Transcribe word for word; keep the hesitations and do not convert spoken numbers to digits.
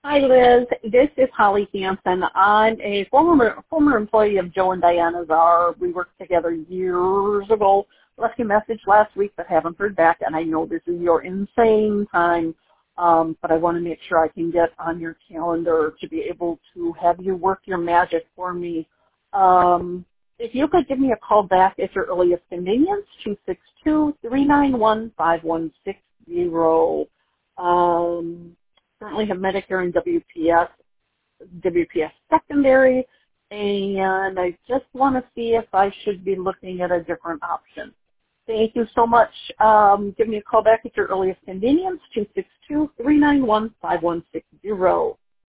Hi, Liz. This is Holly Hansen. I'm a former former employee of Joe and Diana Czar. We worked together years ago. Left you a message last week, but haven't heard back, and I know this is your insane time, um, but I want to make sure I can get on your calendar to be able to have you work your magic for me. Um, if you could give me a call back at your earliest convenience, two six two, three nine one, five one six zero. Um, currently have Medicare and W P S, W P S secondary, and I just want to see if I should be looking at a different option. Thank you so much. Um, give me a call back at your earliest convenience, two six two, three nine one, five one six zero.